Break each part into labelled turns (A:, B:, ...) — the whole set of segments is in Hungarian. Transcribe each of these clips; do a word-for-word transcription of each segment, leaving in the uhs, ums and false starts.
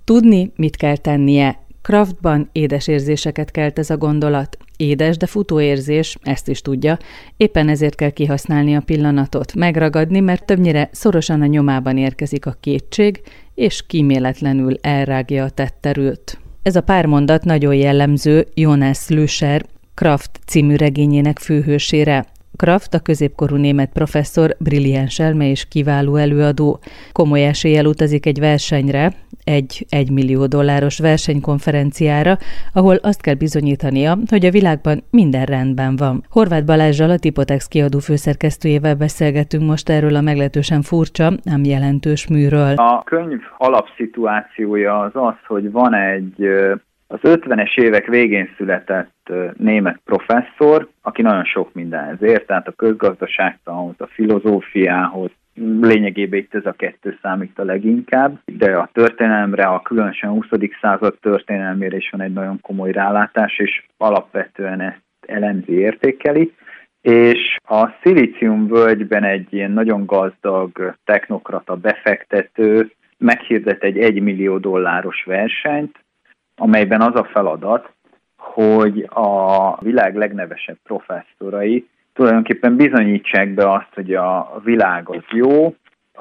A: Tudni, mit kell tennie. Kraftban édes érzéseket kelt ez a gondolat. Édes, de futó érzés, ezt is tudja. Éppen ezért kell kihasználni a pillanatot, megragadni, mert többnyire szorosan a nyomában érkezik a kétség, és kíméletlenül elrágja a tetterült. Ez a pár mondat nagyon jellemző Jonas Lüscher Kraft című regényének főhősére. Kraft a középkorú német professzor, brilliáns elme és kiváló előadó. Komoly eséllyel utazik egy versenyre, egy egymillió dolláros versenykonferenciára, ahol azt kell bizonyítania, hogy a világban minden rendben van. Horváth Balázsral, a Tipotex kiadó főszerkesztőjével beszélgetünk most erről a meglehetősen furcsa, ám jelentős műről.
B: A könyv alapszituációja az az, hogy van egy az ötvenes évek végén született német professzor, aki nagyon sok mindenhez ért, tehát a közgazdaságtanhoz, a filozófiához, lényegében itt ez a kettő számít a leginkább, de a történelemre, a különösen a huszadik század történelmére is van egy nagyon komoly rálátás, és alapvetően ezt elemzi, értékeli. És a Szilícium völgyben egy ilyen nagyon gazdag technokrata befektető meghirdet egy egymillió dolláros versenyt, amelyben az a feladat, hogy a világ legnevesebb professzorai tulajdonképpen bizonyítsák be azt, hogy a világ az jó,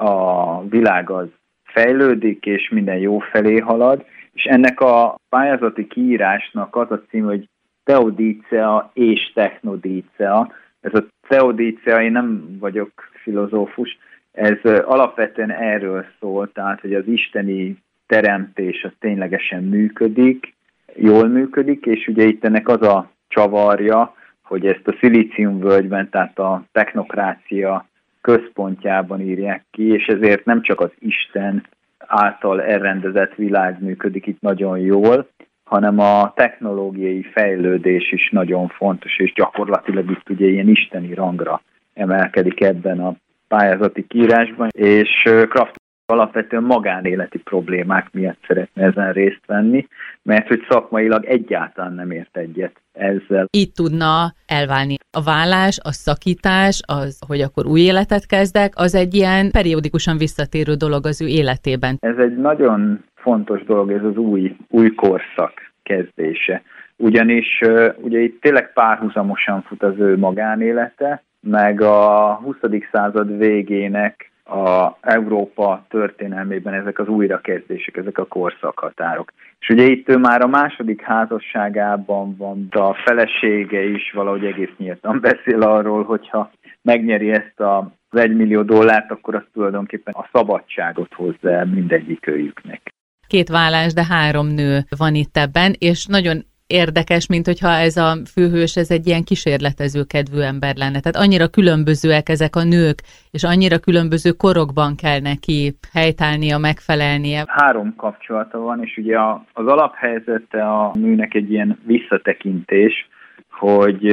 B: a világ az fejlődik, és minden jó felé halad, és ennek a pályázati kiírásnak az a cím, hogy Theodicea és Technodicea. Ez a Theodicea, én nem vagyok filozófus, ez alapvetően erről szól, tehát, hogy az isteni teremtés az ténylegesen működik, jól működik, és ugye itt ennek az a csavarja, hogy ezt a Szilícium völgyben, tehát a technokrácia központjában írják ki, és ezért nem csak az Isten által elrendezett világ működik itt nagyon jól, hanem a technológiai fejlődés is nagyon fontos, és gyakorlatilag itt ugye ilyen isteni rangra emelkedik ebben a pályázati kiírásban, és Kraft alapvetően magánéleti problémák miatt szeretne ezen részt venni, mert hogy szakmailag egyáltalán nem ért egyet ezzel.
A: Így tudna elválni. A vállás, a szakítás, az, hogy akkor új életet kezdek, az egy ilyen periódikusan visszatérő dolog az ő életében.
B: Ez egy nagyon fontos dolog, ez az új, új korszak kezdése. Ugyanis ugye itt tényleg párhuzamosan fut az ő magánélete, meg a huszadik század végének a Európa történelmében ezek az újrakezdések, ezek a korszakhatárok. És ugye itt ő már a második házasságában van, de a felesége is valahogy egész nyíltan beszél arról, hogyha megnyeri ezt az egymillió dollárt, akkor az tulajdonképpen a szabadságot hozza el mindegyik őjüknek.
A: Két vállás, de három nő van itt ebben, és nagyon érdekes, mint hogyha ez a főhős, ez egy ilyen kísérletező kedvű ember lenne. Tehát annyira különbözőek ezek a nők, és annyira különböző korokban kell neki helytállnia, megfelelnie.
B: Három kapcsolata van, és ugye az alaphelyzete a nőnek egy ilyen visszatekintés, hogy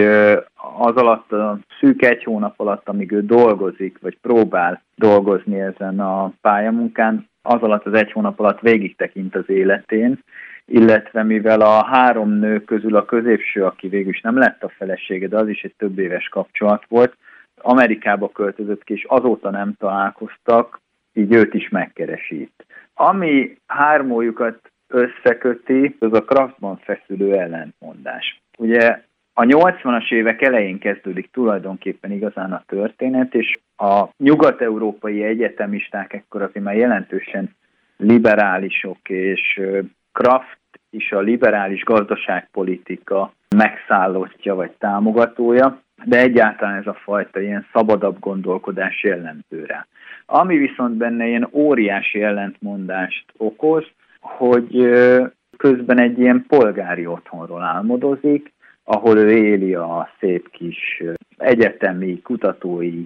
B: az alatt a szűk egy hónap alatt, amíg ő dolgozik, vagy próbál dolgozni ezen a pályamunkán, az alatt az egy hónap alatt végig tekint az életén, illetve mivel a három nő közül a középső, aki végül is nem lett a felesége, de az is egy több éves kapcsolat volt, Amerikába költözött ki, és azóta nem találkoztak, így őt is megkeresi itt. Ami hármójukat összeköti, az a Kraftban feszülő ellentmondás. Ugye a nyolcvanas évek elején kezdődik tulajdonképpen igazán a történet, és a nyugat-európai egyetemisták ekkor azért már jelentősen liberálisok, és Kraft is a liberális gazdaságpolitika megszállottja vagy támogatója, de egyáltalán ez a fajta ilyen szabadabb gondolkodás jellemző rá. Ami viszont benne ilyen óriási ellentmondást okoz, hogy közben egy ilyen polgári otthonról álmodozik, ahol ő éli a szép kis egyetemi, kutatói,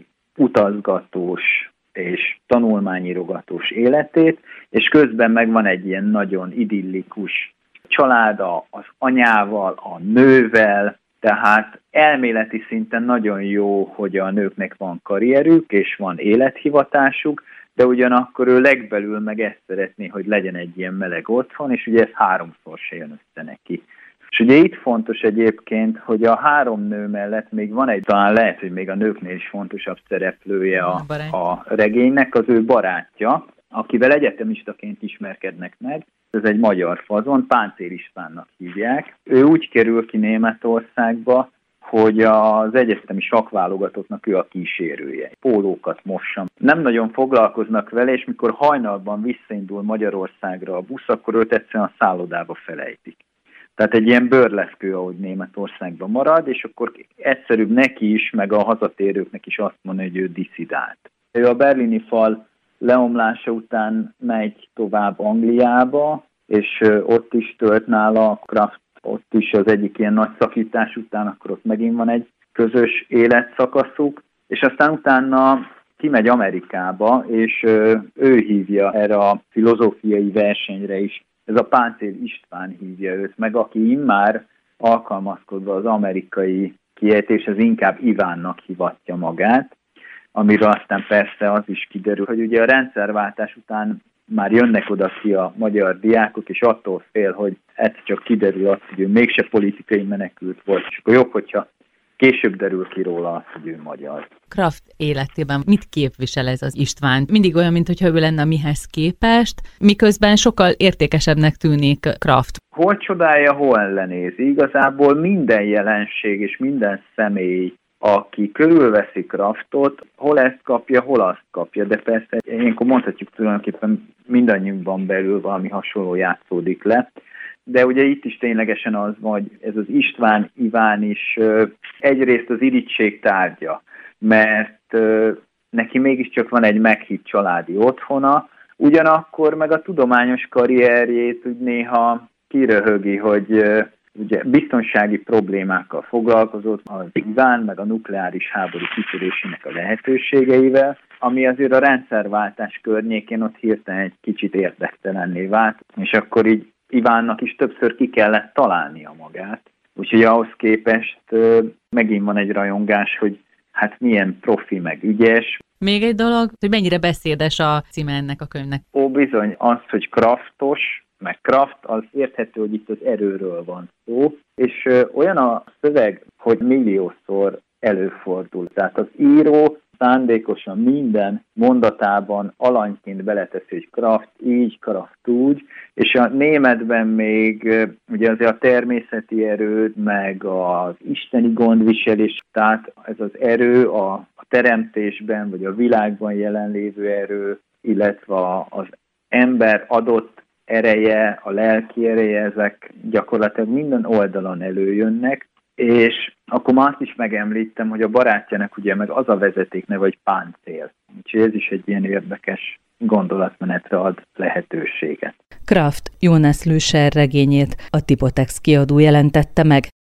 B: utazgatós és tanulmányírogatós életét, és közben meg van egy ilyen nagyon idillikus család az anyával, a nővel, tehát elméleti szinten nagyon jó, hogy a nőknek van karrierük, és van élethivatásuk, de ugyanakkor ő legbelül meg ezt szeretné, hogy legyen egy ilyen meleg otthon, és ugye ez háromszor se jön össze neki. És ugye itt fontos egyébként, hogy a három nő mellett még van egy, talán lehet, hogy még a nőknél is fontosabb szereplője a, a regénynek, az ő barátja, akivel egyetemistaként ismerkednek meg, ez egy magyar fazon, Páncél Istvánnak hívják. Ő úgy kerül ki Németországba, hogy az egyetemi sakkválogatottnak ő a kísérője. Pólókat mossam. Nem nagyon foglalkoznak vele, és mikor hajnalban visszaindul Magyarországra a busz, akkor őt egyszerűen a szállodába felejtik. Tehát egy ilyen bőrleszkő, ahogy Németországban marad, és akkor egyszerűbb neki is, meg a hazatérőknek is azt mondani, hogy ő disszidált. Ő a berlini fal leomlása után megy tovább Angliába, és ott is tölt nála a Kraft, ott is az egyik ilyen nagy szakítás után, akkor ott megint van egy közös életszakaszuk, és aztán utána kimegy Amerikába, és ő hívja erre a filozófiai versenyre is. Ez a Páncél István hívja őt meg, aki immár alkalmazkodva az amerikai kiejtéshez inkább Ivánnak hivatja magát, amiről aztán persze az is kiderül, hogy ugye a rendszerváltás után már jönnek oda ki a magyar diákok, és attól fél, hogy egyszer csak kiderül azt, hogy ő mégse politikai menekült volt, és akkor jobb, hogyha később derül ki róla azt, hogy ő magyar.
A: Kraft életében mit képvisel ez az István? Mindig olyan, mintha ő lenne mihez képest, miközben sokkal értékesebbnek tűnik Kraft.
B: Hol csodálja, hol ellenézi. Igazából minden jelenség és minden személy, aki körülveszi Kraftot, hol ezt kapja, hol azt kapja, de persze ilyenkor mondhatjuk tulajdonképpen mindannyiunkban belül valami hasonló játszódik le. De ugye itt is ténylegesen az van, hogy ez az István Iván is egyrészt az irigység tárgya, mert neki mégiscsak van egy meghitt családi otthona, ugyanakkor meg a tudományos karrierjét úgy néha kiröhögi, hogy ugye biztonsági problémákkal foglalkozott, az Iván meg a nukleáris háború kitörésének a lehetőségeivel, ami azért a rendszerváltás környékén ott hirtelen egy kicsit érdektelenné vált, és akkor így Ivánnak is többször ki kellett találnia magát. Úgyhogy ahhoz képest megint van egy rajongás, hogy hát milyen profi, meg ügyes.
A: Még egy dolog, hogy mennyire beszédes a címe ennek a könyvnek.
B: Ó, bizony, az, hogy kraftos, meg kraft, az érthető, hogy itt az erőről van szó, és ö, olyan a szöveg, hogy milliószor előfordul. Tehát az író szándékosan minden mondatában alanyként beleteszi, hogy kraft így, kraft úgy, és a németben még ugye azért a természeti erő, meg az isteni gondviselés, tehát ez az erő a, a teremtésben, vagy a világban jelenlévő erő, illetve az ember adott ereje, a lelki ereje, ezek gyakorlatilag minden oldalon előjönnek, és akkor már azt is megemlítem, hogy a barátjának ugye meg az a vezetékneve, hogy Páncél. Úgyhogy ez is egy ilyen érdekes gondolatmenetre ad lehetőséget.
A: Kraft Jonas Lüscher regényét a Tipotex kiadó jelentette meg.